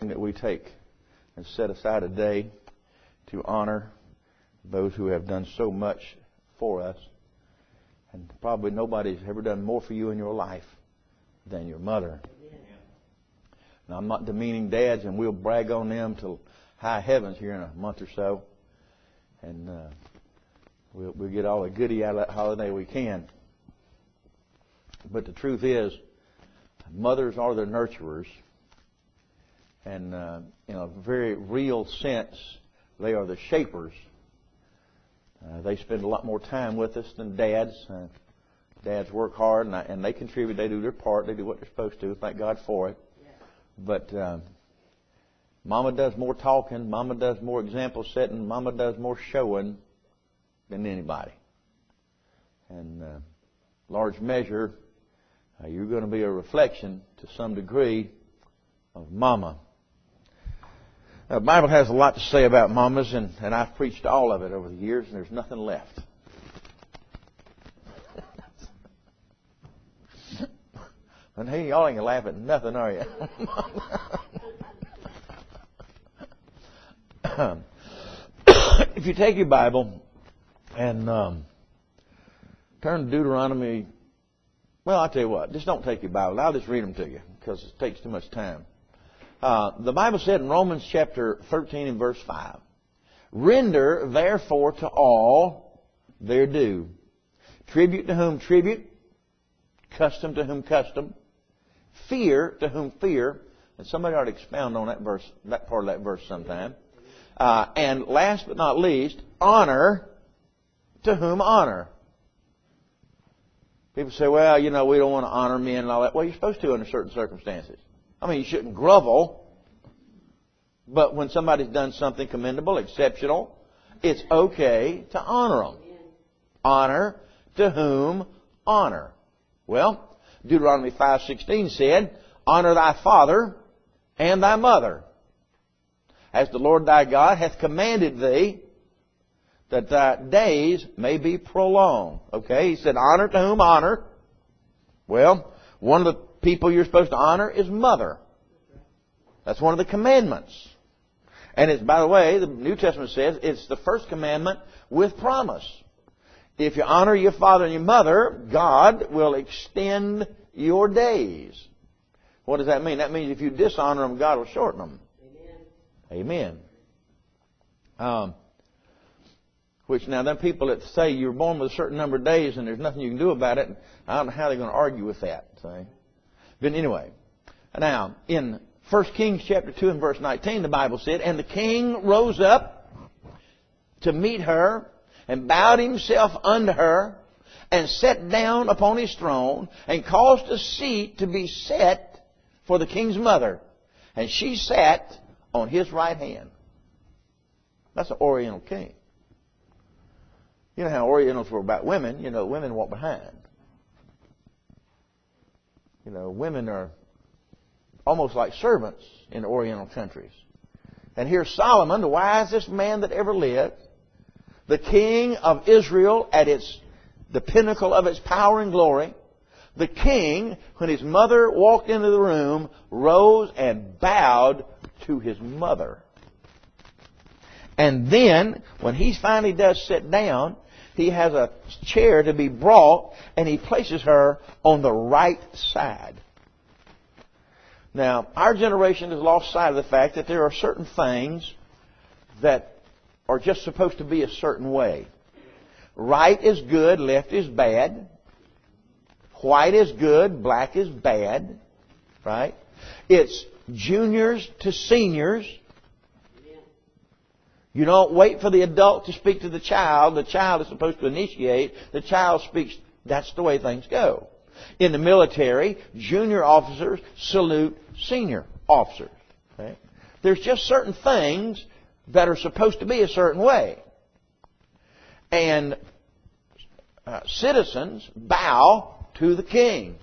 that we take and set aside a day to honor those who have done so much for us. And probably nobody's ever done more for you in your life than your mother. Now, I'm not demeaning dads, and we'll brag on them till high heavens here in a month or so. And we'll get all the goodie out of that holiday we can. But the truth is, mothers are the nurturers. And in a very real sense, they are the shapers. They spend a lot more time with us than dads. Dads work hard, and they contribute. They do their part. They do what they're supposed to. Thank God for it. But Mama does more talking. Mama does more example setting. Mama does more showing than anybody. And large measure, you're going to be a reflection to some degree of Mama. Now, the Bible has a lot to say about mamas, and I've preached all of it over the years, and there's nothing left. And hey, y'all ain't gonna laugh at nothing, are you? If you take your Bible and turn to Deuteronomy, well, I'll tell you what, just don't take your Bible. I'll just read them to you because it takes too much time. The Bible said in Romans chapter 13 and verse 5, "Render therefore to all their due, tribute to whom tribute, custom to whom custom, fear to whom fear," and somebody ought to expound on that verse, that part of that verse sometime. And last but not least, honor to whom honor. People say, well, we don't want to honor men and all that. Well, you're supposed to under certain circumstances. I mean, you shouldn't grovel. But when somebody's done something commendable, exceptional, it's okay to honor them. Honor to whom honor. Well, Deuteronomy 5:16 said, "Honor thy father and thy mother, as the Lord thy God hath commanded thee, that thy days may be prolonged." Okay, he said, honor to whom honor. Well, one of the people you're supposed to honor is mother. That's one of the commandments. And it's, by the way, the New Testament says it's the first commandment with promise. If you honor your father and your mother, God will extend your days. What does that mean? That means if you dishonor them, God will shorten them. Amen. Which now, them people that say you're born with a certain number of days and there's nothing you can do about it, I don't know how they're going to argue with that. See? But anyway, now, in 1 Kings chapter 2 and verse 19, the Bible said, "And the king rose up to meet her, and bowed himself unto her, and sat down upon his throne, and caused a seat to be set for the king's mother. And she sat on his right hand." That's an Oriental king. You know how Orientals were about women. Women walk behind. Women are almost like servants in Oriental countries. And here's Solomon, the wisest man that ever lived, the king of Israel at the pinnacle of its power and glory. The king, when his mother walked into the room, rose and bowed to his mother. And then, when he finally does sit down, he has a chair to be brought, and he places her on the right side. Now, our generation has lost sight of the fact that there are certain things that are just supposed to be a certain way. Right is good, left is bad. White is good, black is bad. Right? It's juniors to seniors. You don't wait for the adult to speak to the child. The child is supposed to initiate. The child speaks. That's the way things go. In the military, junior officers salute senior officers. Okay? There's just certain things that are supposed to be a certain way. And citizens bow to the king.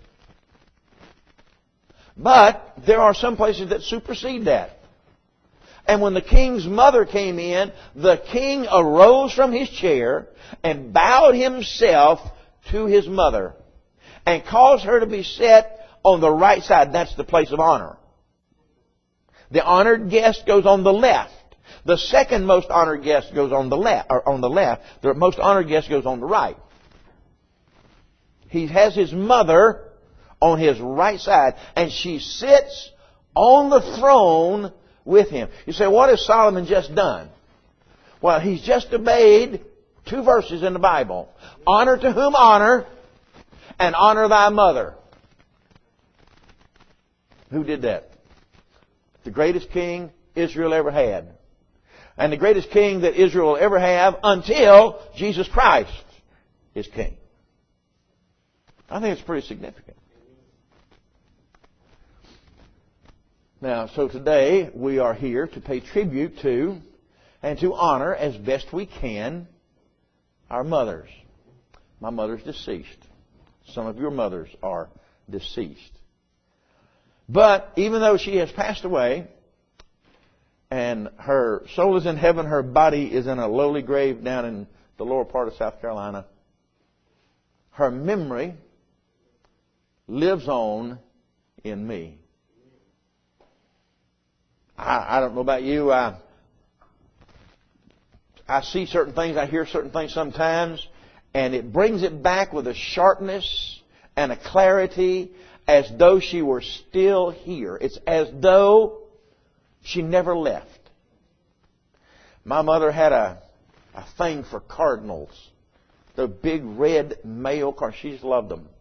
But there are some places that supersede that. And when the king's mother came in, the king arose from his chair and bowed himself to his mother and caused her to be set on the right side. That's the place of honor. The honored guest goes on the left. The second most honored guest goes on the left, or on the left. The most honored guest goes on the right. He has his mother on his right side, and she sits on the throne with him. You say, what has Solomon just done? Well, he's just obeyed 2 verses in the Bible. Honor to whom honor, and honor thy mother. Who did that? The greatest king Israel ever had. And the greatest king that Israel will ever have until Jesus Christ is king. I think it's pretty significant. Now, so today we are here to pay tribute to and to honor as best we can our mothers. My mother's deceased. Some of your mothers are deceased. But even though she has passed away and her soul is in heaven, her body is in a lowly grave down in the lower part of South Carolina, her memory lives on in me. I don't know about you. I see certain things, I hear certain things sometimes, and it brings it back with a sharpness and a clarity as though she were still here. It's as though she never left. My mother had a thing for cardinals. The big red male cardinals. She just loved them.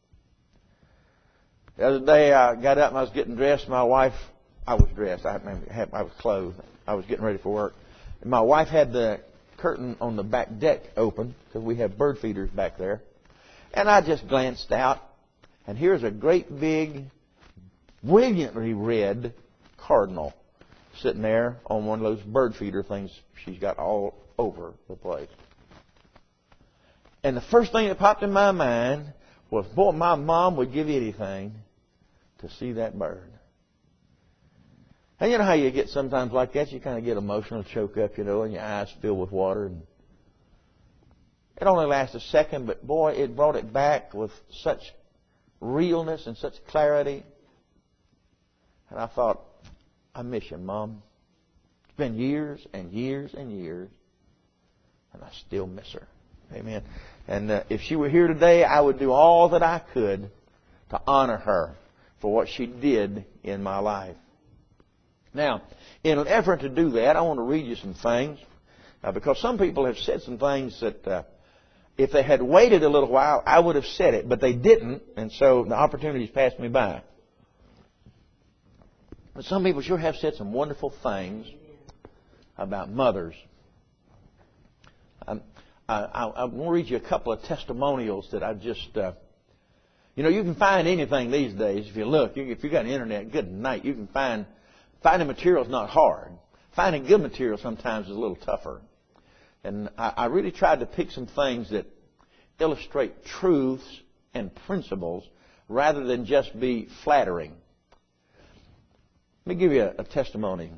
The other day I got up and I was getting dressed. My wife, I was dressed. I was clothed. I was getting ready for work. And my wife had the curtain on the back deck open because we have bird feeders back there. And I just glanced out. And here's a great big, brilliantly red cardinal sitting there on one of those bird feeder things she's got all over the place. And the first thing that popped in my mind was, boy, my mom would give anything to see that bird. And you know how you get sometimes like that? You kind of get emotional, choke up, and your eyes fill with water. And it only lasts a second, but boy, it brought it back with such realness and such clarity. And I thought, I miss you, Mom. It's been years and years and years, and I still miss her. Amen. And if she were here today, I would do all that I could to honor her for what she did in my life. Now, in an effort to do that, I want to read you some things, because some people have said some things that if they had waited a little while, I would have said it, but they didn't, and so the opportunities passed me by. But some people sure have said some wonderful things about mothers. I want to read you a couple of testimonials that I just... you can find anything these days. If you look, if you've got an internet, good night, you can find... Finding material is not hard. Finding good material sometimes is a little tougher. And I really tried to pick some things that illustrate truths and principles rather than just be flattering. Let me give you a testimony.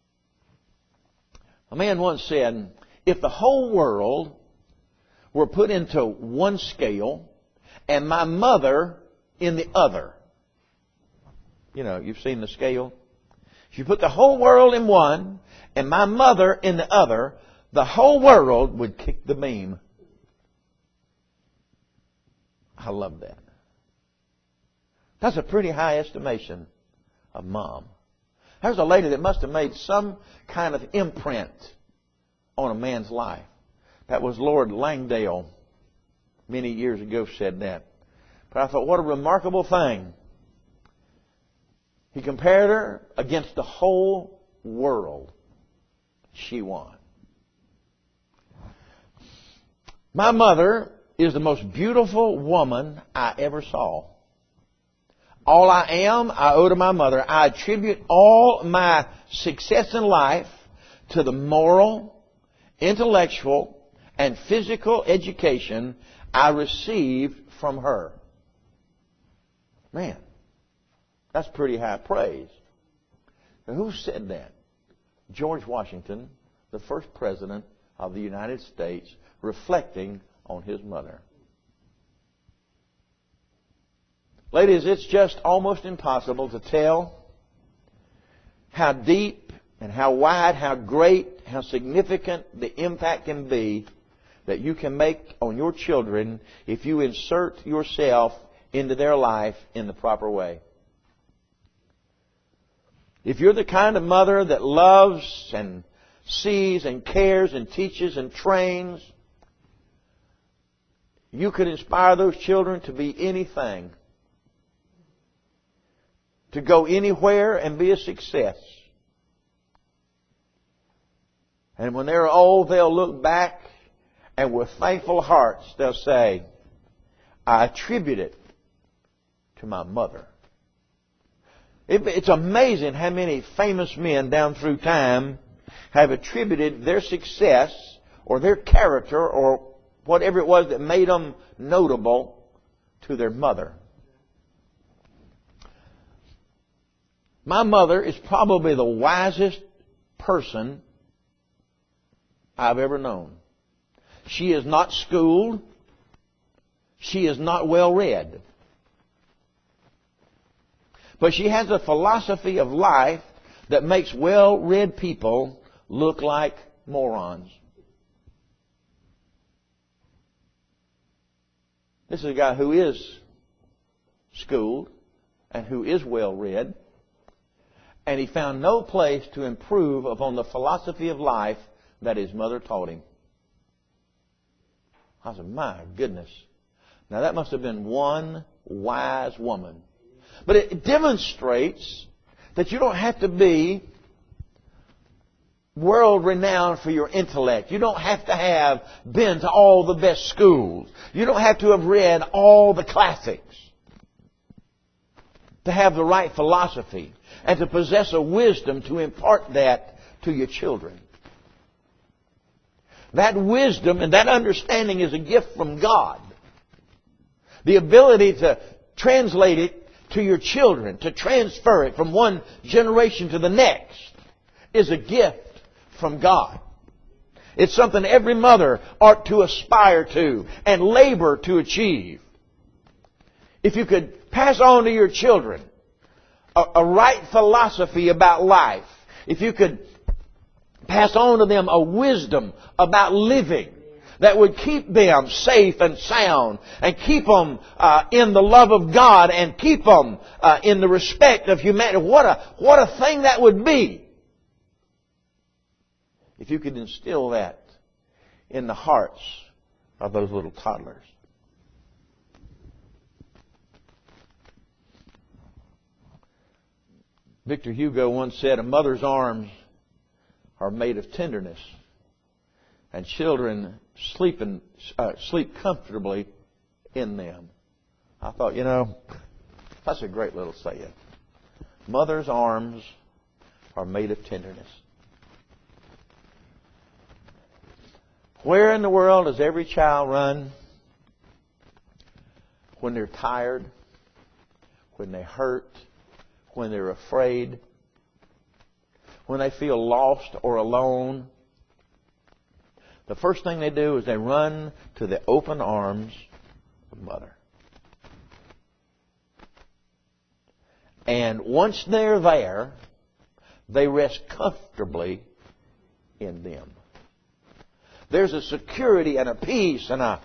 A man once said, if the whole world were put into one scale and my mother in the other. You've seen the scale. If you put the whole world in one and my mother in the other, the whole world would kick the beam. I love that. That's a pretty high estimation of Mom. There's a lady that must have made some kind of imprint on a man's life. That was Lord Langdale. Many years ago said that. But I thought, what a remarkable thing. He compared her against the whole world. She won. My mother is the most beautiful woman I ever saw. All I am, I owe to my mother. I attribute all my success in life to the moral, intellectual, and physical education I received from her. Man, that's pretty high praise. Now, who said that? George Washington, the first president of the United States, reflecting on his mother. Ladies, it's just almost impossible to tell how deep and how wide, how great, how significant the impact can be that you can make on your children if you insert yourself into their life in the proper way. If you're the kind of mother that loves and sees and cares and teaches and trains, you could inspire those children to be anything, to go anywhere and be a success. And when they're old, they'll look back and with thankful hearts they'll say, I attribute it to my mother. It's amazing how many famous men down through time have attributed their success or their character or whatever it was that made them notable to their mother. My mother is probably the wisest person I've ever known. She is not schooled. She is not well read. But she has a philosophy of life that makes well-read people look like morons. This is a guy who is schooled and who is well-read. And he found no place to improve upon the philosophy of life that his mother taught him. I said, my goodness. Now that must have been one wise woman. But it demonstrates that you don't have to be world-renowned for your intellect. You don't have to have been to all the best schools. You don't have to have read all the classics to have the right philosophy and to possess a wisdom to impart that to your children. That wisdom and that understanding is a gift from God. The ability to translate it to your children, to transfer it from one generation to the next, is a gift from God. It's something every mother ought to aspire to and labor to achieve. If you could pass on to your children a right philosophy about life, if you could pass on to them a wisdom about living that would keep them safe and sound and keep them in the love of God and keep them in the respect of humanity. What a thing that would be if you could instill that in the hearts of those little toddlers. Victor Hugo once said, a mother's arms are made of tenderness, and children sleep comfortably in them. I thought, that's a great little saying. Mother's arms are made of tenderness. Where in the world does every child run when they're tired, when they hurt, when they're afraid, when they feel lost or alone? The first thing they do is they run to the open arms of Mother. And once they're there, they rest comfortably in them. There's a security and a peace and a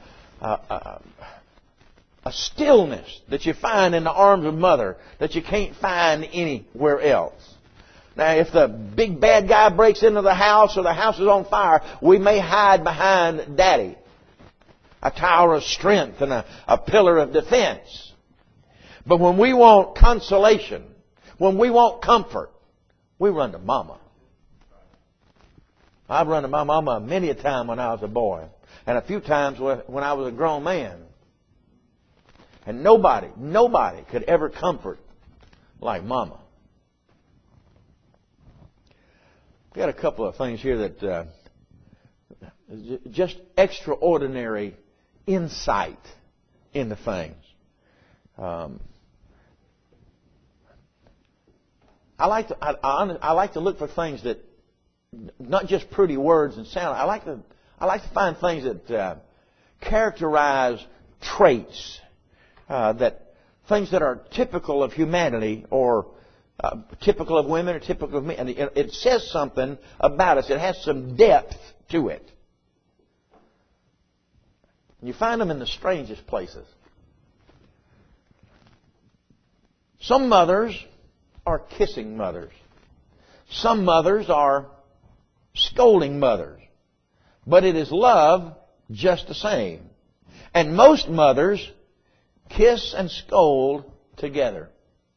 stillness that you find in the arms of Mother that you can't find anywhere else. Now, if the big bad guy breaks into the house or the house is on fire, we may hide behind Daddy, a tower of strength and a pillar of defense. But when we want consolation, when we want comfort, we run to Mama. I've run to my mama many a time when I was a boy, and a few times when I was a grown man. And nobody could ever comfort like Mama. We got a couple of things here that just extraordinary insight into things. I like to look for things that, not just pretty words and sound. I like to find things that characterize traits, things that are typical of humanity, or typical of women or typical of men. And it says something about us. It has some depth to it. You find them in the strangest places. Some mothers are kissing mothers. Some mothers are scolding mothers. But it is love just the same. And most mothers kiss and scold together.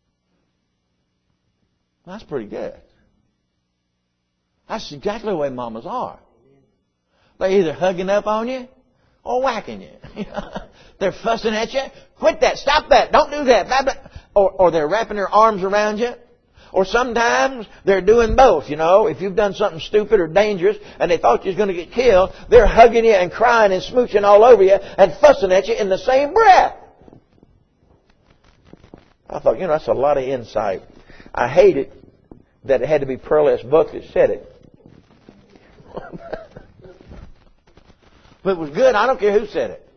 That's pretty good. That's exactly the way mamas are. They're either hugging up on you or whacking you. They're fussing at you. Quit that. Stop that. Don't do that. Or they're wrapping their arms around you. Or sometimes they're doing both, you know. If you've done something stupid or dangerous and they thought you was going to get killed, they're hugging you and crying and smooching all over you and fussing at you in the same breath. I thought, that's a lot of insight. I hate it that it had to be Pearl S. Buck that said it. But it was good. I don't care who said it.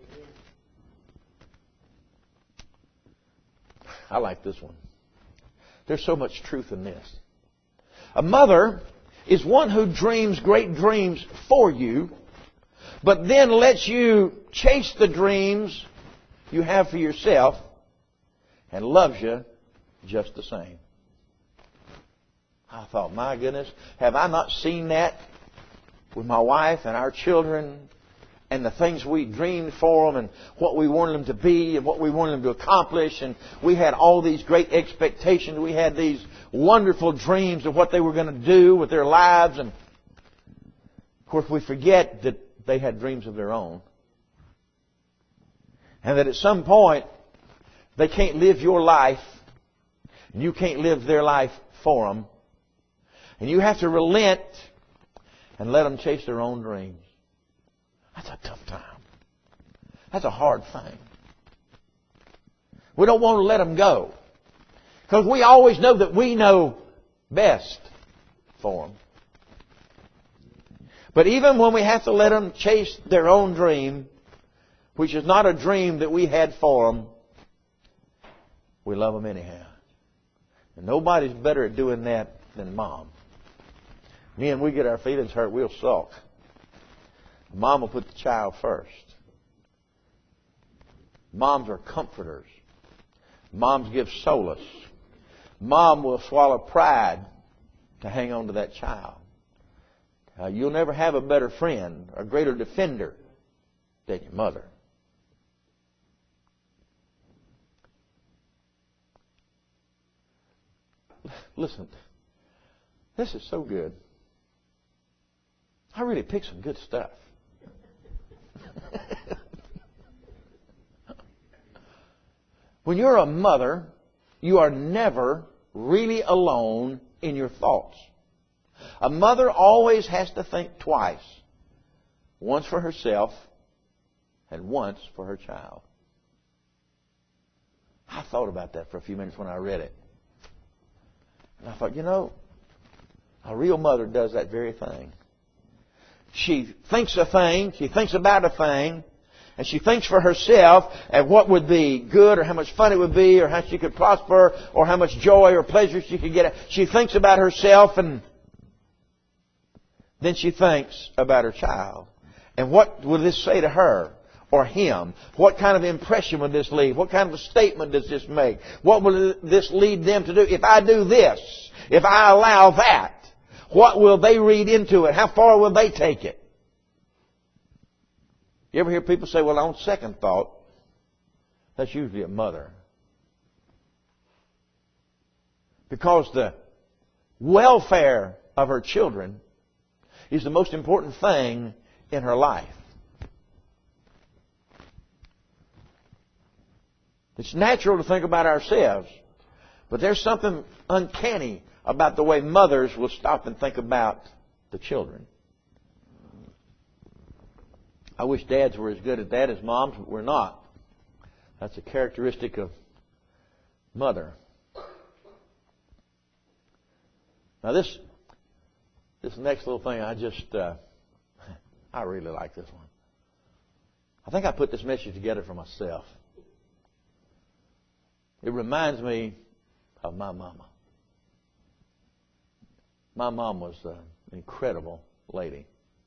I like this one. There's so much truth in this. A mother is one who dreams great dreams for you, but then lets you chase the dreams you have for yourself and loves you just the same. I thought, my goodness, have I not seen that with my wife and our children and the things we dreamed for them and what we wanted them to be and what we wanted them to accomplish. And we had all these great expectations. We had these wonderful dreams of what they were going to do with their lives. And, of course, we forget that they had dreams of their own. And that at some point, they can't live your life. And you can't live their life for them. And you have to relent and let them chase their own dreams. That's a tough time. That's a hard thing. We don't want to let them go. Because we always know that we know best for them. But even when we have to let them chase their own dream, which is not a dream that we had for them, we love them anyhow. And nobody's better at doing that than Mom. Men, we get our feelings hurt, we'll sulk. Mom will put the child first. Moms are comforters. Moms give solace. Mom will swallow pride to hang on to that child. You'll never have a better friend, a greater defender than your mother. Listen, this is so good. I really picked some good stuff. When you're a mother, you are never really alone in your thoughts. A mother always has to think twice. Once for herself and once for her child. I thought about that for a few minutes when I read it. And I thought, a real mother does that very thing. She thinks a thing, she thinks about a thing, and she thinks for herself and what would be good or how much fun it would be or how she could prosper or how much joy or pleasure she could get. She thinks about herself and then she thinks about her child. And what will this say to her or him? What kind of impression would this leave? What kind of a statement does this make? What will this lead them to do? If I do this, if I allow that, what will they read into it? How far will they take it? You ever hear people say, well, on second thought, that's usually a mother. Because the welfare of her children is the most important thing in her life. It's natural to think about ourselves, but there's something uncanny about the way mothers will stop and think about the children. I wish dads were as good at that as moms, but we're not. That's a characteristic of mother. Now this next little thing, I really like this one. I think I put this message together for myself. It reminds me of my mama. My mom was an incredible lady.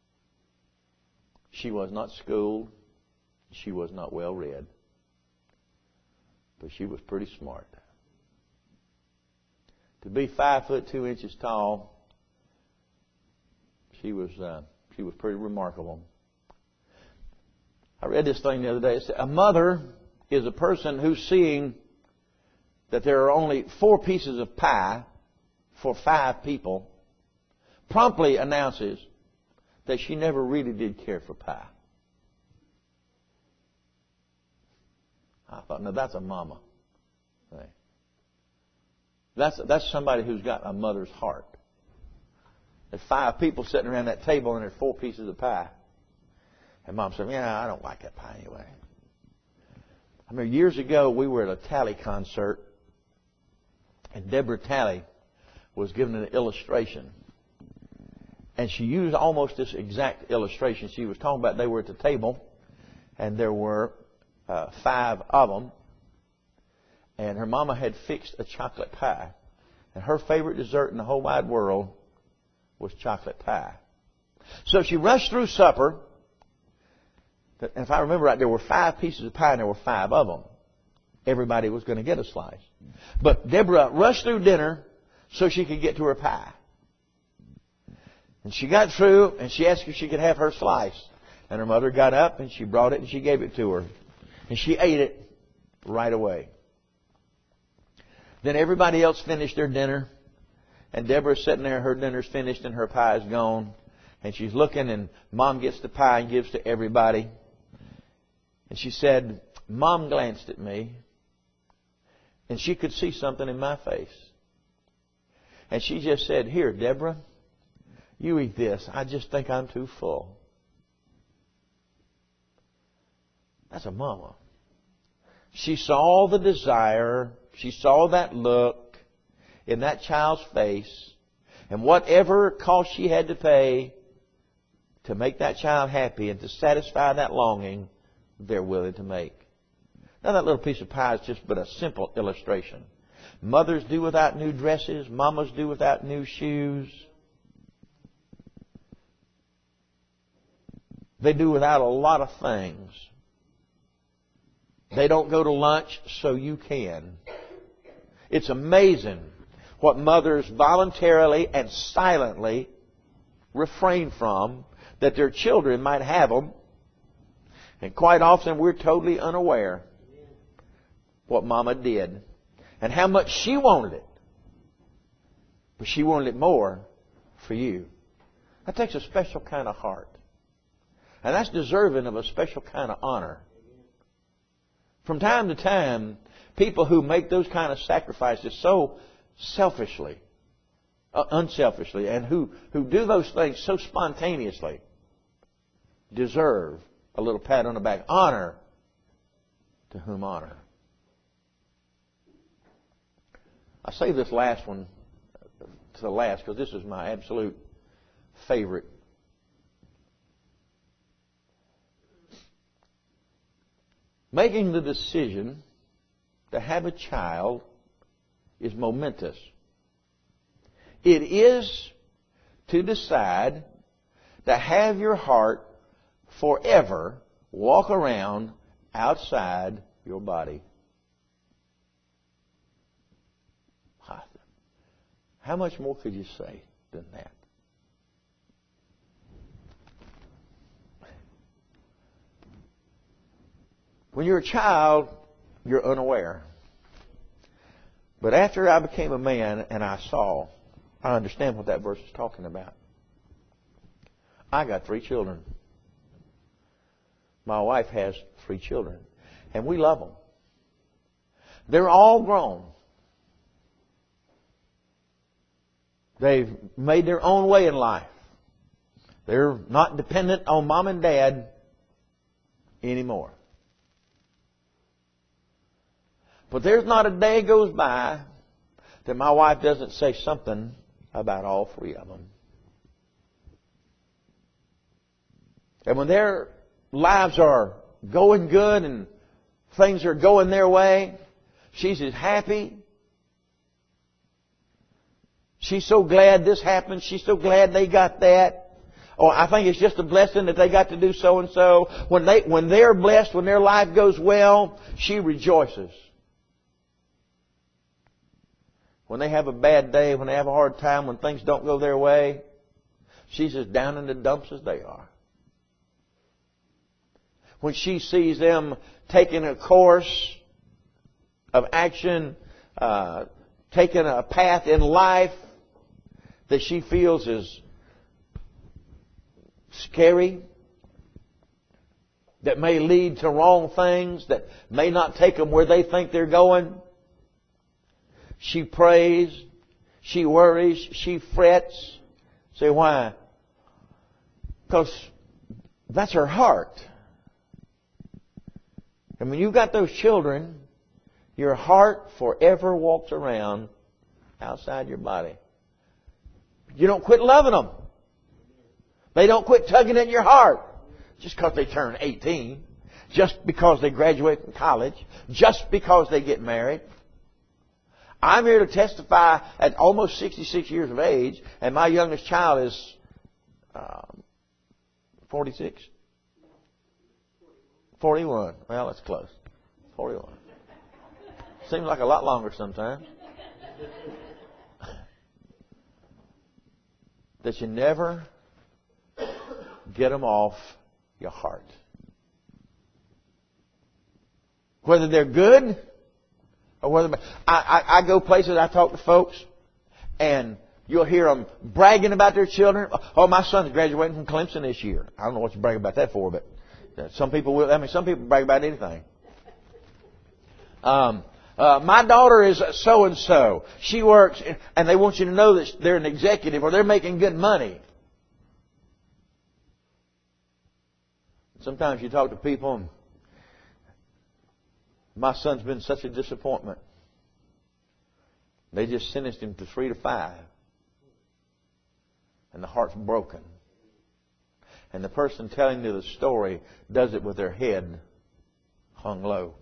She was not schooled. She was not well read. But she was pretty smart. To be 5'2" tall, she was pretty remarkable. I read this thing the other day. It said, a mother is a person who's seeing that there are only 4 pieces of pie for 5 people, promptly announces that she never really did care for pie. I thought, now that's a mama. That's somebody who's got a mother's heart. There's 5 people sitting around that table and there's 4 pieces of pie. And Mom said, yeah, I don't like that pie anyway. I remember years ago we were at a Talley concert and Deborah Talley was given an illustration. And she used almost this exact illustration. She was talking about they were at the table and there were 5 of them. And her mama had fixed a chocolate pie. And her favorite dessert in the whole wide world was chocolate pie. So she rushed through supper. And if I remember right, there were 5 pieces of pie and there were 5 of them. Everybody was going to get a slice. But Deborah rushed through dinner so she could get to her pie. And she got through and she asked if she could have her slice. And her mother got up and she brought it and she gave it to her. And she ate it right away. Then everybody else finished their dinner. And Deborah's sitting there, her dinner's finished and her pie is gone. And she's looking and Mom gets the pie and gives to everybody. And she said, Mom glanced at me and she could see something in my face. And she just said, here, Deborah, you eat this. I just think I'm too full. That's a mama. She saw the desire. She saw that look in that child's face. And whatever cost she had to pay to make that child happy and to satisfy that longing, they're willing to make. Now that little piece of pie is just but a simple illustration. Mothers do without new dresses. Mamas do without new shoes. They do without a lot of things. They don't go to lunch so you can. It's amazing what mothers voluntarily and silently refrain from that their children might have them. And quite often we're totally unaware what Mama did and how much she wanted it. But she wanted it more for you. That takes a special kind of heart. And that's deserving of a special kind of honor. From time to time, people who make those kind of sacrifices so selfishly, unselfishly, and who do those things so spontaneously deserve a little pat on the back. Honor to whom honor. I say this last one to the last because this is my absolute favorite. Making the decision to have a child is momentous. It is to decide to have your heart forever walk around outside your body. How much more could you say than that? When you're a child, you're unaware. But after I became a man and I understand what that verse is talking about. I got 3 children. My wife has 3 children. And we love them. They're all grown. They've made their own way in life. They're not dependent on Mom and Dad anymore. But there's not a day goes by that my wife doesn't say something about all 3 of them. And when their lives are going good and things are going their way, she's as happy. She's so glad this happened. She's so glad they got that. Or I think it's just a blessing that they got to do so and so. When they're blessed, when their life goes well, she rejoices. When they have a bad day, when they have a hard time, when things don't go their way, she's as down in the dumps as they are. When she sees them taking a course of action, taking a path in life that she feels is scary, that may lead to wrong things, that may not take them where they think they're going, she prays, she worries, she frets. Say, why? Because that's her heart. And when you've got those children, your heart forever walks around outside your body. You don't quit loving them. They don't quit tugging at your heart just because they turn 18, just because they graduate from college, just because they get married. I'm here to testify at almost 66 years of age, and my youngest child is 46? 41. Well, that's close. 41. Seems like a lot longer sometimes. That you never get them off your heart. Whether they're good or whether... I go places, I talk to folks, and you'll hear them bragging about their children. Oh, my son's graduating from Clemson this year. I don't know what you brag about that for, but some people will. I mean, some people brag about anything. My daughter is so and so. She works, and they want you to know that they're an executive or they're making good money. Sometimes you talk to people, and my son's been such a disappointment. They just sentenced him to 3 to 5. And the heart's broken. And the person telling you the story does it with their head hung low.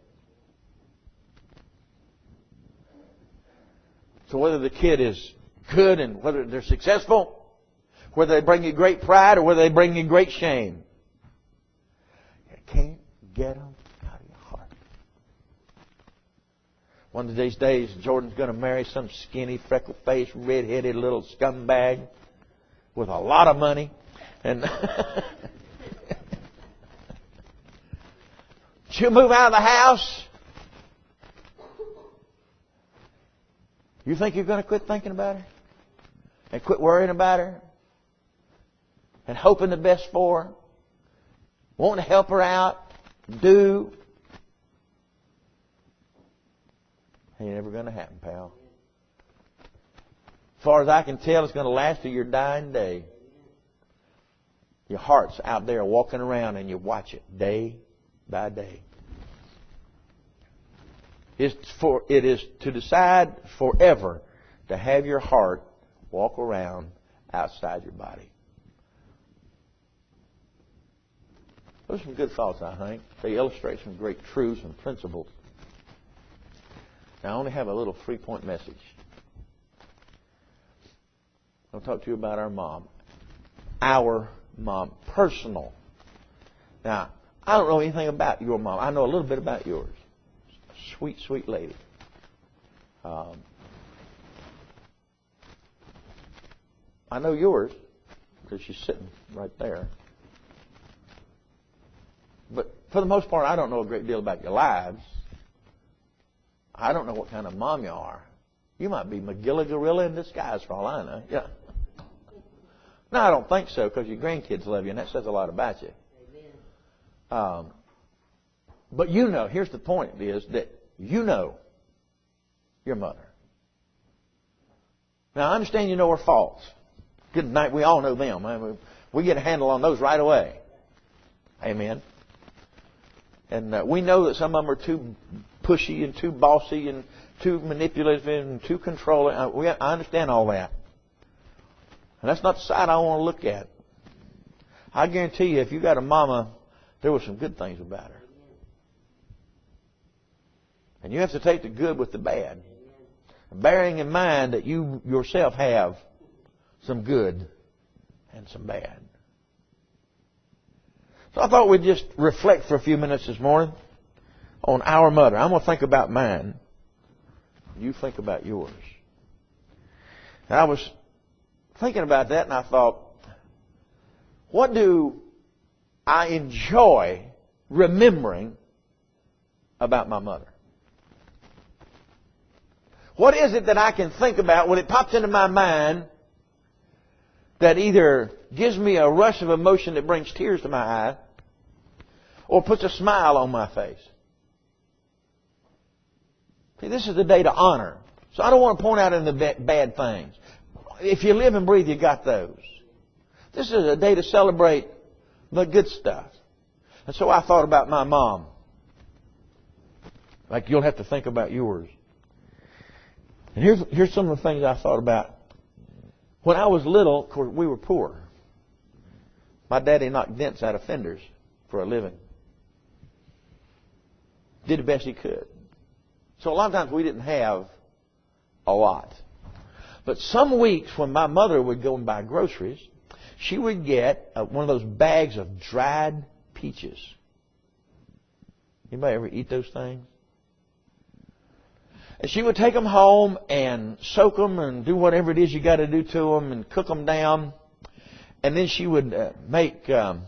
So whether the kid is good and whether they're successful, whether they bring you great pride or whether they bring you great shame, you can't get them out of your heart. One of these days, Jordan's going to marry some skinny, freckle-faced, red-headed little scumbag with a lot of money. And she'll move out of the house. You think you're going to quit thinking about her? And quit worrying about her? And hoping the best for her? Wanting to help her out? Do? Ain't never going to happen, pal. As far as I can tell, it's going to last to your dying day. Your heart's out there walking around and you watch it day by day. It is to decide forever to have your heart walk around outside your body. Those are some good thoughts, I think. They illustrate some great truths and principles. Now, I only have a little 3-point message. I'll talk to you about our mom. Our mom. Personal. Now, I don't know anything about your mom. I know a little bit about yours. Sweet, sweet lady. I know yours because she's sitting right there. But for the most part, I don't know a great deal about your lives. I don't know what kind of mom you are. You might be Magilla Gorilla in disguise for all I know. Yeah. No, I don't think so because your grandkids love you, and that says a lot about you. Amen. But you know, here's the point is that you know your mother. Now, I understand you know her faults. Good night, we all know them. I mean, we get a handle on those right away. Amen. And we know that some of them are too pushy and too bossy and too manipulative and too controlling. I understand all that. And that's not the side I want to look at. I guarantee you, if you got a mama, there were some good things about her. And you have to take the good with the bad. bearing in mind that you yourself have some good and some bad. So I thought we'd just reflect for a few minutes this morning on our mother. I'm going to think about mine. You think about yours. And I was thinking about that, and I thought, what do I enjoy remembering about my mother? What is it that I can think about when it pops into my mind that either gives me a rush of emotion that brings tears to my eye or puts a smile on my face? See, this is the day to honor. So I don't want to point out any of the bad things. If you live and breathe, you got those. This is a day to celebrate the good stuff. And so I thought about my mom. Like you'll have to think about yours. And here's some of the things I thought about. When I was little, of course, we were poor. My daddy knocked dents out of fenders for a living. Did the best he could. So a lot of times we didn't have a lot. But some weeks when my mother would go and buy groceries, she would get one of those bags of dried peaches. Anybody ever eat those things? And she would take them home and soak them and do whatever it is you got to do to them and cook them down. And then she would make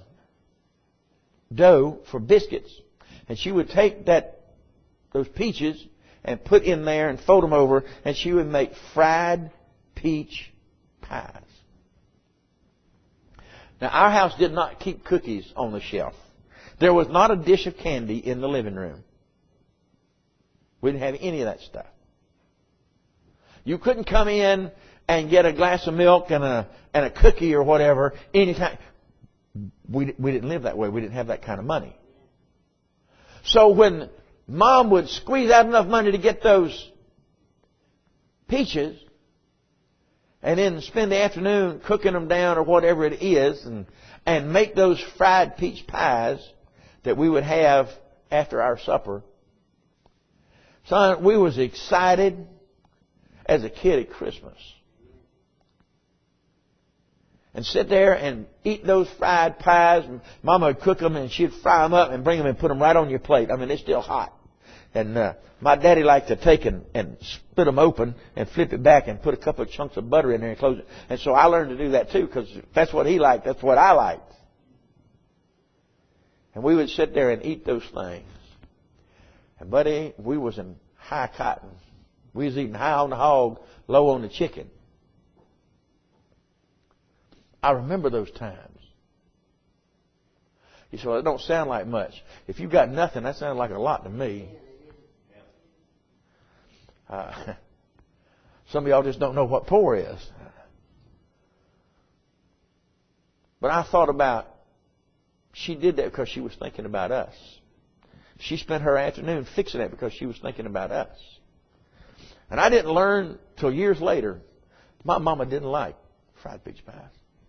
dough for biscuits. And she would take those peaches and put in there and fold them over, and she would make fried peach pies. Now, our house did not keep cookies on the shelf. There was not a dish of candy in the living room. We didn't have any of that stuff. You couldn't come in and get a glass of milk and a cookie or whatever anytime. We didn't live that way. We didn't have that kind of money. So when Mom would squeeze out enough money to get those peaches and then spend the afternoon cooking them down or whatever it is and make those fried peach pies that we would have after our supper. Son, we was excited as a kid at Christmas. And sit there and eat those fried pies. Mama would cook them and she'd fry them up and bring them and put them right on your plate. I mean, they're still hot. And my daddy liked to take and split them open and flip it back and put a couple of chunks of butter in there and close it. And so I learned to do that too, because that's what he liked. That's what I liked. And we would sit there and eat those things. And buddy, we was in high cotton. We was eating high on the hog, low on the chicken. I remember those times. You say, well, it don't sound like much. If you got nothing, that sounds like a lot to me. Some of y'all just don't know what poor is. But I thought about, she did that because she was thinking about us. She spent her afternoon fixing it because she was thinking about us. And I didn't learn till years later, my mama didn't like fried peach pies.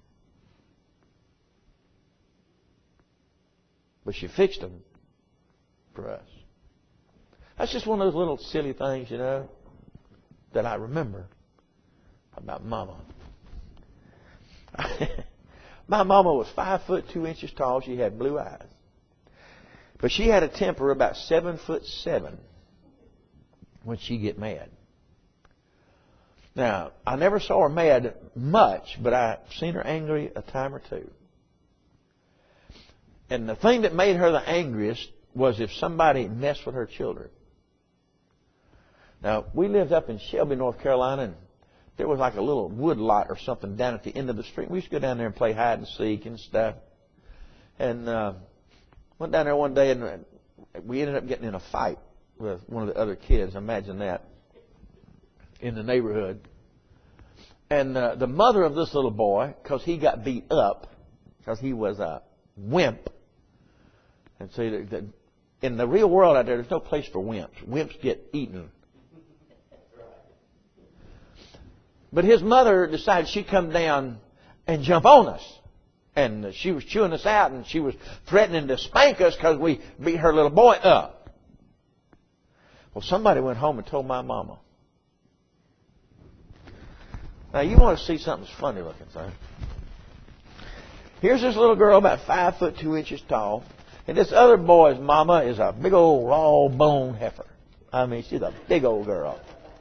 But she fixed them for us. That's just one of those little silly things, you know, that I remember about Mama. My Mama was 5'2" tall. She had blue eyes. But she had a temper about 7'7" when she'd get mad. Now, I never saw her mad much, but I've seen her angry a time or two. And the thing that made her the angriest was if somebody messed with her children. Now, we lived up in Shelby, North Carolina, and there was like a little wood lot or something down at the end of the street. We used to go down there and play hide and seek and stuff. And went down there one day, and we ended up getting in a fight with one of the other kids. Imagine that. In the neighborhood. And the mother of this little boy, because he got beat up, because he was a wimp. And see, in the real world out there, there's no place for wimps. Wimps get eaten. But his mother decided she'd come down and jump on us. And she was chewing us out, and she was threatening to spank us because we beat her little boy up. Well, somebody went home and told my mama. Now, you want to see something that's funny looking, son. Here's this little girl about 5 foot 2 inches tall. And this other boy's mama is a big old raw bone heifer. I mean, she's a big old girl.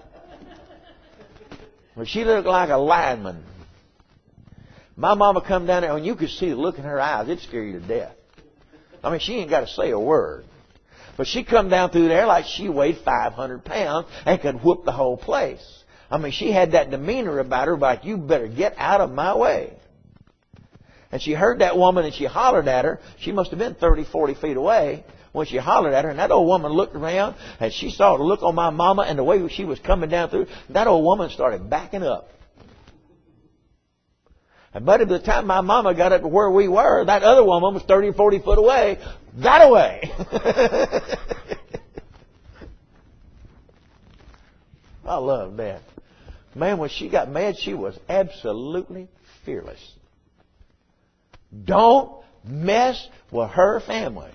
But she looked like a lineman. My mama come down there, and you could see the look in her eyes. It'd scare you to death. I mean, she ain't got to say a word. But she come down through there like she weighed 500 pounds and could whoop the whole place. I mean, she had that demeanor about her like, you better get out of my way. And she heard that woman and she hollered at her. She must have been 30, 40 feet away when she hollered at her. And that old woman looked around and she saw the look on my mama and the way she was coming down through. That old woman started backing up. And buddy, by the time my mama got up to where we were, that other woman was 30 or 40 foot away. That away. I love that. Man, when she got mad, she was absolutely fearless. Don't mess with her family.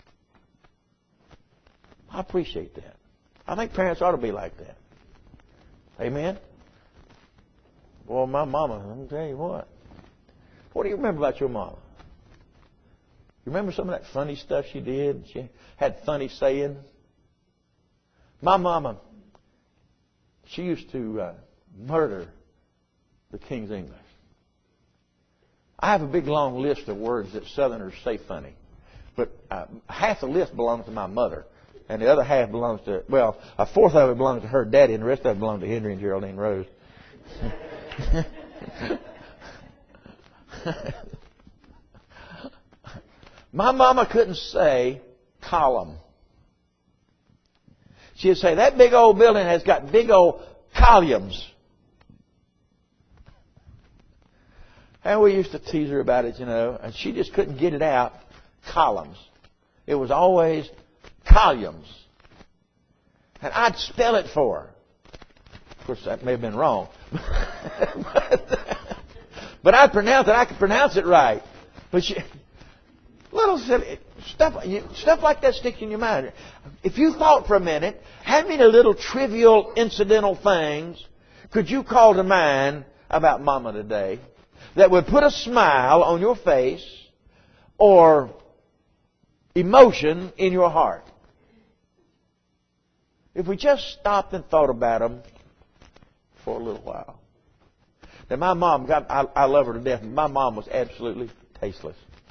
I appreciate that. I think parents ought to be like that. Amen? Well, my mama, let me tell you what. What do you remember about your mama? You remember some of that funny stuff she did? She had funny sayings. My mama, she used to murder the King's English. I have a big long list of words that Southerners say funny. But half the list belongs to my mother. And the other half belongs to, well, a fourth of it belongs to her daddy, and the rest of it belongs to Henry and Geraldine Rose. My mama couldn't say column. She'd say, that big old building has got big old columns. And we used to tease her about it, you know, and she just couldn't get it out. Columns. It was always columns. And I'd spell it for her. Of course, that may have been wrong. But I'd pronounce it. I could pronounce it right. But little silly stuff like that sticks in your mind. If you thought for a minute, how many little trivial, incidental things could you call to mind about Mama today that would put a smile on your face or emotion in your heart? If we just stopped and thought about them for a little while. Now, my mom, I love her to death. My mom was absolutely tasteless.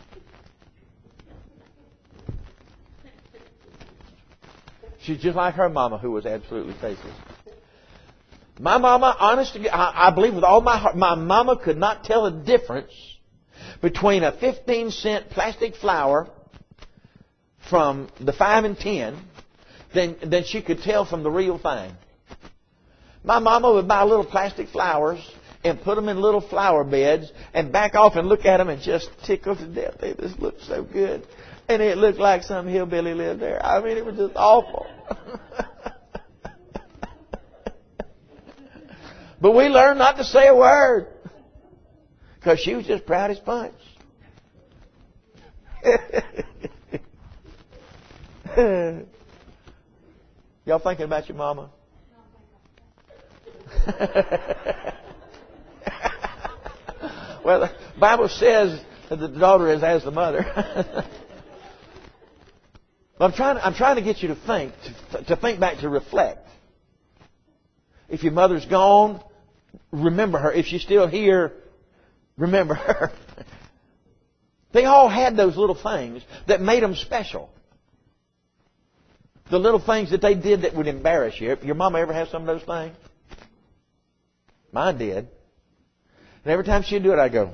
She's just like her mama, who was absolutely tasteless. My mama, honestly, I believe with all my heart, my mama could not tell the difference between a 15-cent plastic flower from the 5 and 10 than she could tell from the real thing. My mama would buy little plastic flowers and put them in little flower beds and back off and look at them and just tickle to death. They just looked so good. And it looked like some hillbilly lived there. I mean, it was just awful. But we learned not to say a word. Because she was just proud as punch. Y'all thinking about your mama? Well, the Bible says that the daughter is as the mother. But I'm trying to get you to think back, to reflect. If your mother's gone, remember her. If she's still here, remember her. They all had those little things that made them special. The little things that they did that would embarrass you. Your mama ever have some of those things? Mine did. And every time she'd do it, I'd go.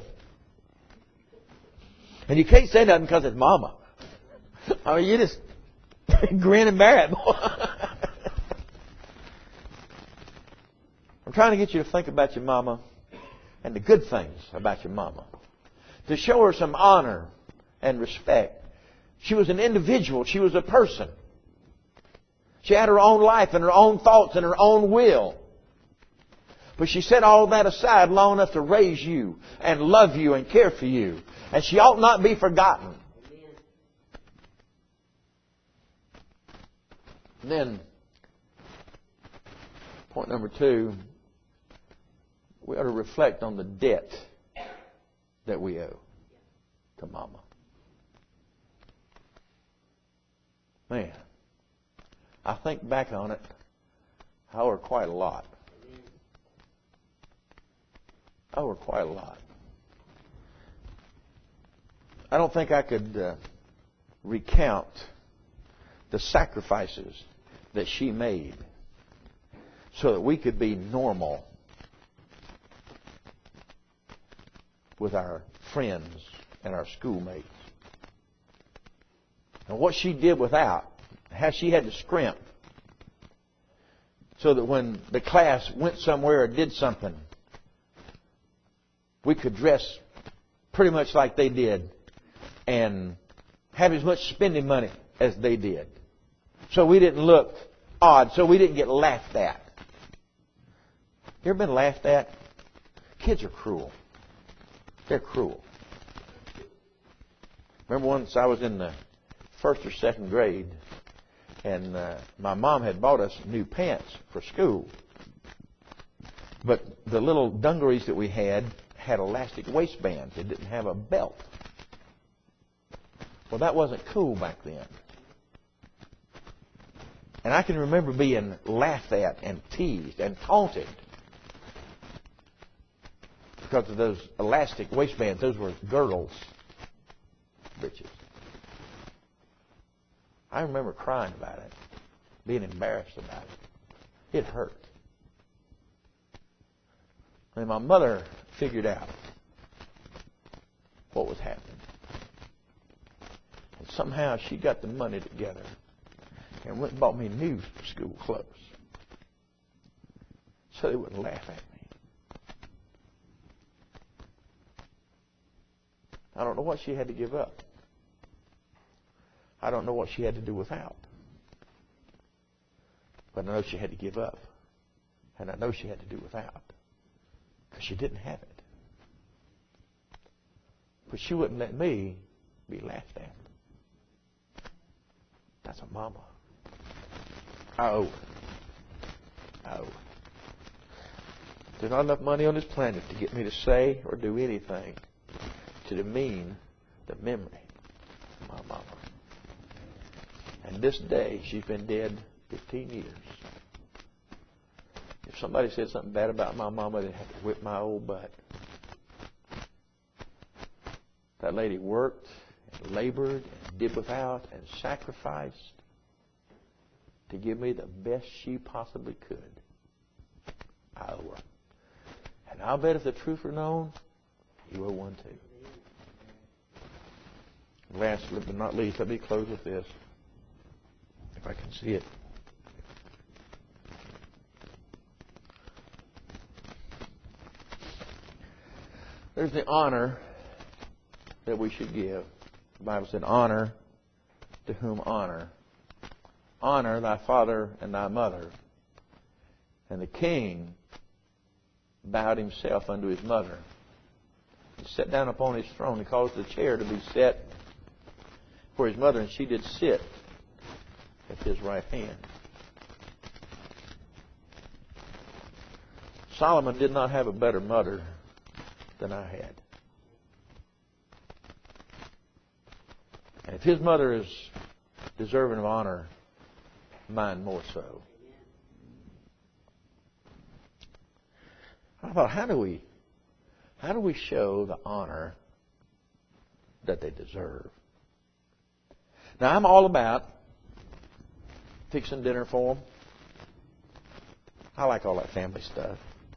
And you can't say nothing because it's mama. I mean, you just grin and bear it. I'm trying to get you to think about your mama and the good things about your mama. To show her some honor and respect. She was an individual. She was a person. She had her own life and her own thoughts and her own will. But she set all that aside long enough to raise you and love you and care for you. And she ought not be forgotten. And then, point number 2, we ought to reflect on the debt that we owe to Mama. Man, I think back on it, I owe her quite a lot. I owe her quite a lot. I don't think I could recount the sacrifices that she made so that we could be normal with our friends and our schoolmates. And what she did without, how she had to scrimp so that when the class went somewhere or did something, we could dress pretty much like they did and have as much spending money as they did. So we didn't look odd, so we didn't get laughed at. You ever been laughed at? Kids are cruel. They're cruel. Remember once I was in the first or second grade, and my mom had bought us new pants for school. But the little dungarees that we had elastic waistbands. They didn't have a belt. Well, that wasn't cool back then. And I can remember being laughed at and teased and taunted because of those elastic waistbands. Those were girdles, bitches. I remember crying about it, being embarrassed about it. It hurt. And my mother figured out what was happening. And somehow she got the money together and went and bought me new school clothes so they wouldn't laugh at me. I don't know what she had to give up. I don't know what she had to do without. But I know she had to give up. And I know she had to do without. Because she didn't have it. But she wouldn't let me be laughed at. That's a mama. I owe her. I owe her. There's not enough money on this planet to get me to say or do anything to demean the memory of my mama. And this day, she's been dead 15 years. If somebody said something bad about my mama, they'd have to whip my old butt. That lady worked and labored and did without and sacrificed to give me the best she possibly could. I owe her. And I'll bet if the truth were known, you owe one too. Last but not least, let me close with this. If I can see it. There's the honor that we should give. The Bible said, honor to whom honor. Honor thy father and thy mother. And the king bowed himself unto his mother. He sat down upon his throne. He caused the chair to be set for his mother, and she did sit at his right hand. Solomon did not have a better mother than I had. And if his mother is deserving of honor, mine more so. I thought, how do we show the honor that they deserve? Now, I'm all about fixing dinner for them. I like all that family stuff.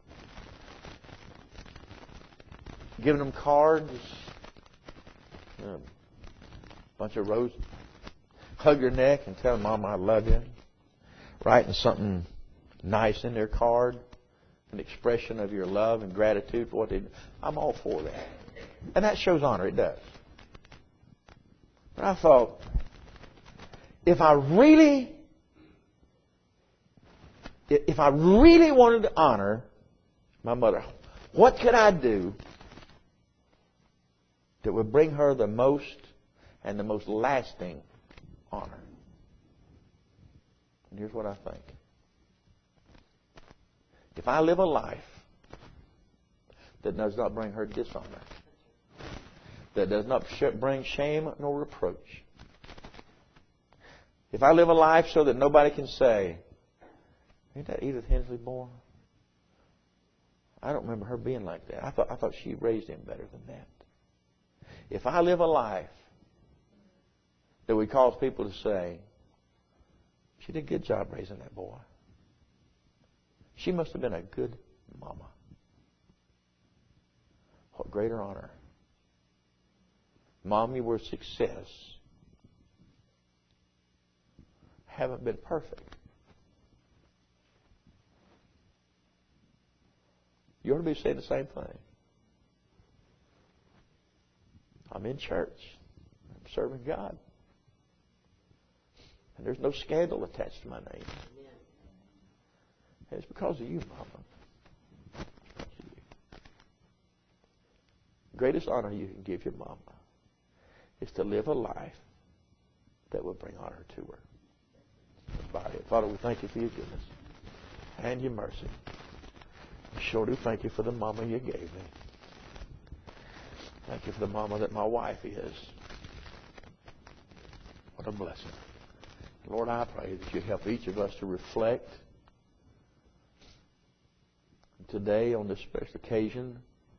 Giving them cards, a bunch of roses, hug their neck and tell them, Mom, I love you. Writing something nice in their card, an expression of your love and gratitude for what they do. I'm all for that. And that shows honor, it does. But I thought, if I really wanted to honor my mother, what could I do that would bring her the most and the most lasting honor? And here's what I think. If I live a life that does not bring her dishonor, that does not bring shame nor reproach. If I live a life so that nobody can say, ain't that Edith Hensley boy? I don't remember her being like that. I thought she raised him better than that. If I live a life that would cause people to say, she did a good job raising that boy. She must have been a good mama. What greater honor. Mom, you were a success. Haven't been perfect. You ought to be saying the same thing. I'm in church. I'm serving God. And there's no scandal attached to my name. And it's because of you, Mama. The greatest honor you can give your mama is to live a life that will bring honor to her. Father, we thank you for your goodness and your mercy. I sure do thank you for the mama you gave me. Thank you for the mama that my wife is. What a blessing. Lord, I pray that you help each of us to reflect today on this special occasion.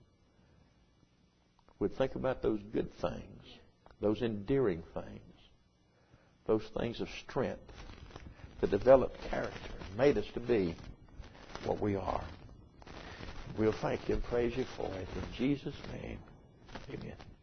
We'd think about those good things, those endearing things, those things of strength that develop character, made us to be what we are. We'll thank you and praise you for it. In Jesus' name, amen.